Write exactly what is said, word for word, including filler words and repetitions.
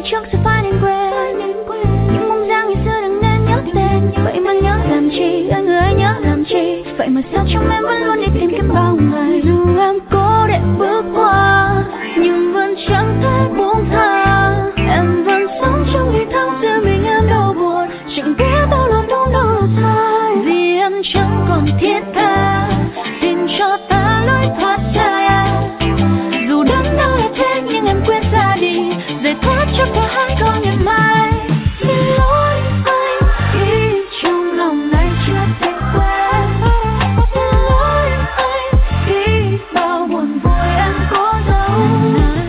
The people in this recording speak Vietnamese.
trước sẽ phải nên quên. Những bóng dáng ngày xưa đừng nên nhắc tên. Vậy mà nhớ làm chi, ơi người ơi nhớ làm chi. Vậy mà sao trong em vẫn luôn đi tìm kiếm bao ngày. Dù em cố để bước qua nhưng vẫn chẳng thể buông tha. Em vẫn sống trong ngày tháng riêng mình em đau buồn, chẳng biết đâu là đúng đâu là sai. Vì em chẳng còn thiết